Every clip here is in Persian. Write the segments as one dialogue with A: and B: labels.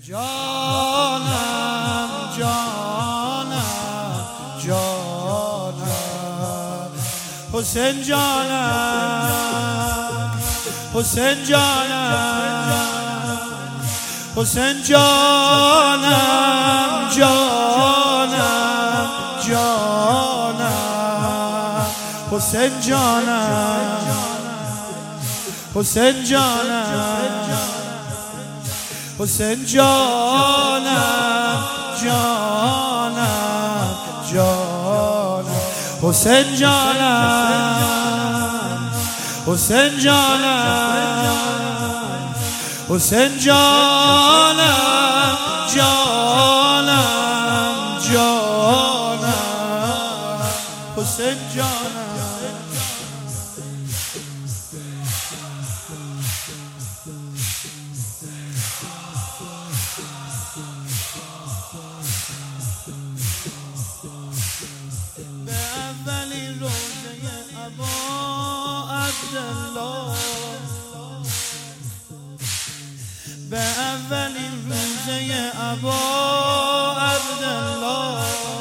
A: جانم جانم جانم حسین جانم حسین جانم حسین جانم جانم جانم حسین جانم حسین جانم حسین جانم جانم جانم حسین جانم حسین جانم حسین جانم جانم جانم حسین جانم به اولین روزه ابا عبدالله به اولین روزه ابا عبدالله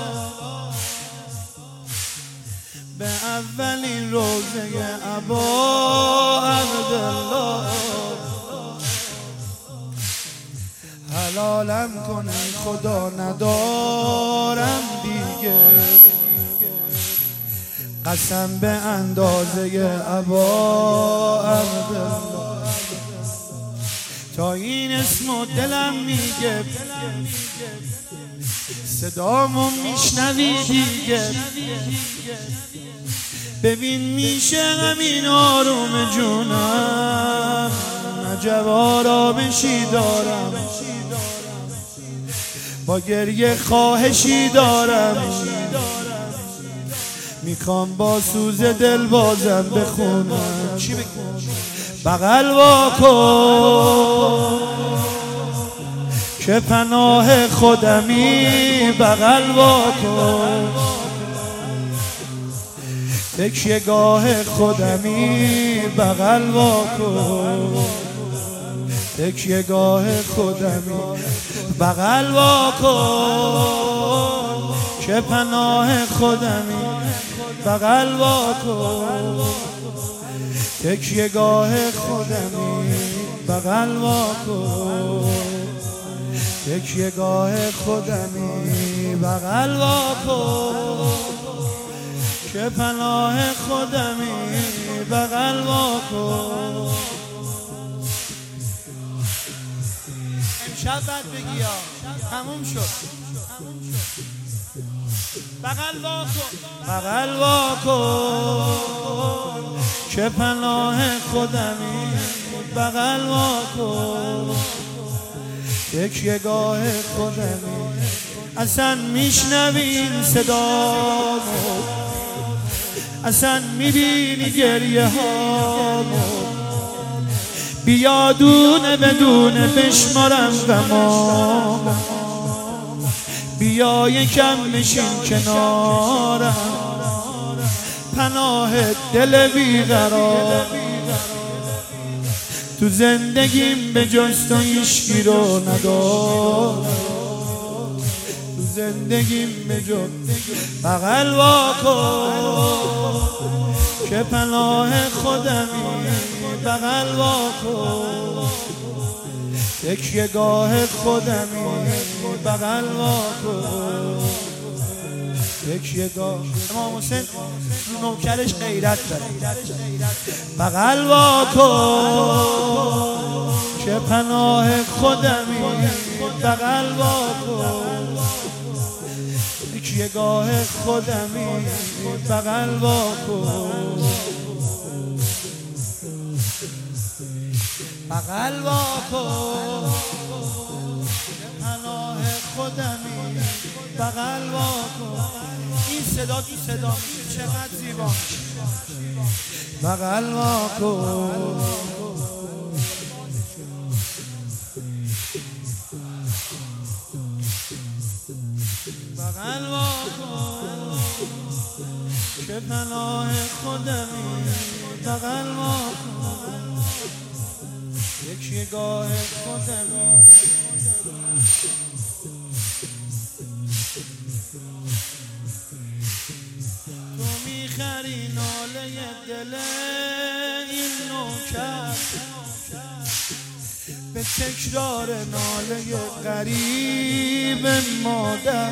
A: به اولین روزه ابا عبدالله حلالم کنه خدا ندارم دیگه قسم به اندازه ابا عبدالله تا این اسم و دلم میگه صدامو میشنوی دیگه ببین میشه همین آروم جونم عجب آرامشی دارم با گریه خواهشی دارم میخوام با سوز دل بازم بخونم بغل واکن که پناه خودمی بغل واکن تکیه‌گاه خودمی بغل واکن تکیه‌گاه خودمی بغل واکن که پناه خودمی بغل واکن تکیه‌گاه خودمی بغل واکن تکیه‌گاه خودمی بغل واکن که پناه خودمی بغل واکن امشب بعد بگی یا تموم شد بغل واکن بغل واکن که پناه خودمی بغل واکن تکیه‌گاه خودمی اصلا میشنوین صدامو اصلا میبینی گریه هامو بیا دونه بدونه بشمارم غمام بیا یکم بشین کنارم پناه دل بیقرار تو زندگیم به جز تو هیچکی رو ندارم تو زندگیم به جز بغل واکن که پناه خودمی بغل واکن تکیه‌گاه خودمی بغل واکن تکیه‌گاه امام حسین نوکرش غیرت داره بغل واکن که پناه خودمی بغل واکن تکیه‌گاه خودمی بغل واکن بغل واکن پناه خودمی بغل واکن این صدا تو صدا میشه چقدر زیبا بغل واکن بغل واکن که پناه خودمی بغل واکن تکیه‌گاه خودمی تو میخری ناله دل این نوکر به تکرار ناله غریب مادر،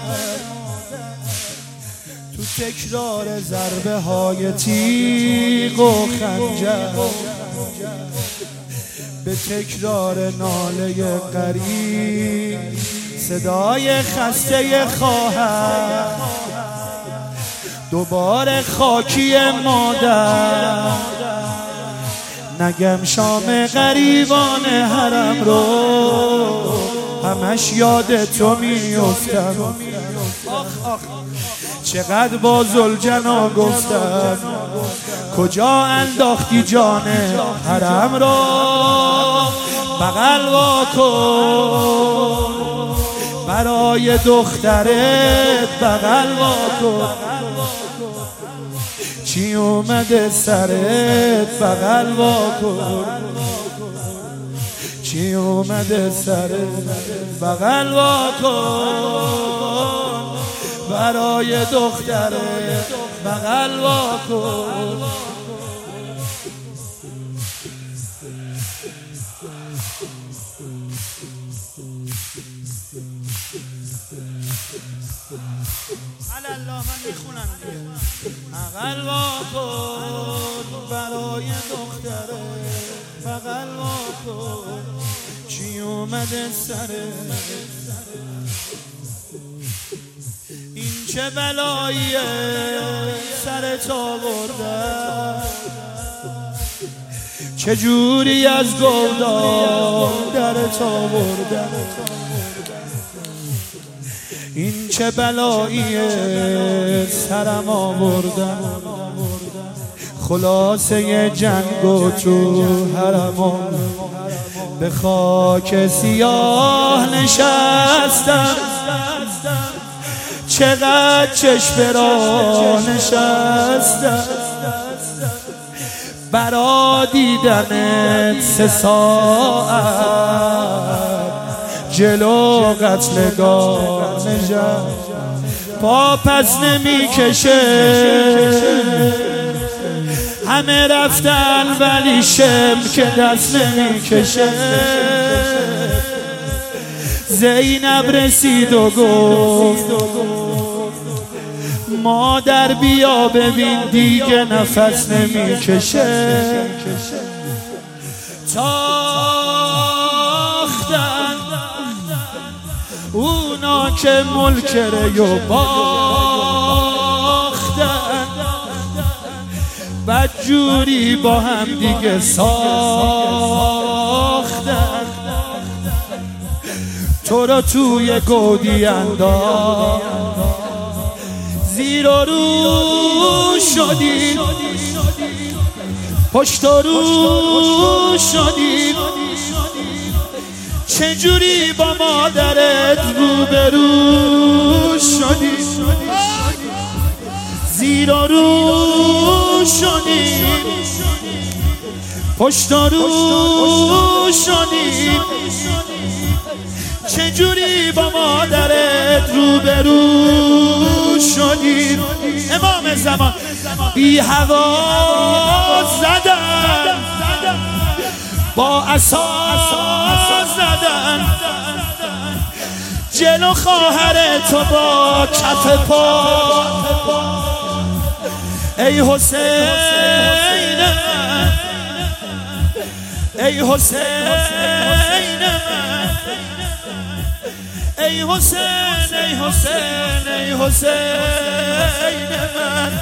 A: تو تکرار ضربه های تیغ و خنجر، به تکرار ناله غریب صدای خسته خواهر، دوباره خاکی مادر. نگم شام غریبان حرم رو همش یاد تو میفتم، چقدر با ذوالجنا گفتم کجا انداختی جان حرم رو، بغل واکن برای دخترت، بغل واکن چی اومده سرت، بغل واکن چی اومده سرت، بغل واکن برای دخترت، بغل واکن. الله من میخونم بغل واکن برای دختره، بغل واکن چی اومده سره، این چه بلایی سرت آوردن، چجوری از گودال درت آوردن، این چه بلایی سرم آوردن، خلاصه جنگ و تو حرمم به خاک سیاه نشستم، چقدر چشم را نشستم برا دیدنت 3 ساعت، جلو قتلگاه نشست پا پس نمی کشه، همه رفتن ولی شم که دست نمی کشه. زینب رسید و گفت مادر بیا ببین دیگه نفس نمی کشه، تاختن اونا که ملکره و باختن، بدجوری با هم دیگه ساختن، تو رو توی گودی انداخت، زیر و رو شدی، پشت و رو شدی، چجوری با مادرت روبرو شدی، زیر و رو شدی، پشت و رو شدی، چجوری با مادرت روبرو شدی. امام زمان بی هوا زدن، با عصا زدن، جلو خواهر تو با کف پا، ای حسین ای حسین ای حسین ای حسین ای حسین من،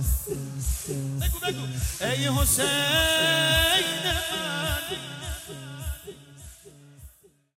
A: ای حسین من.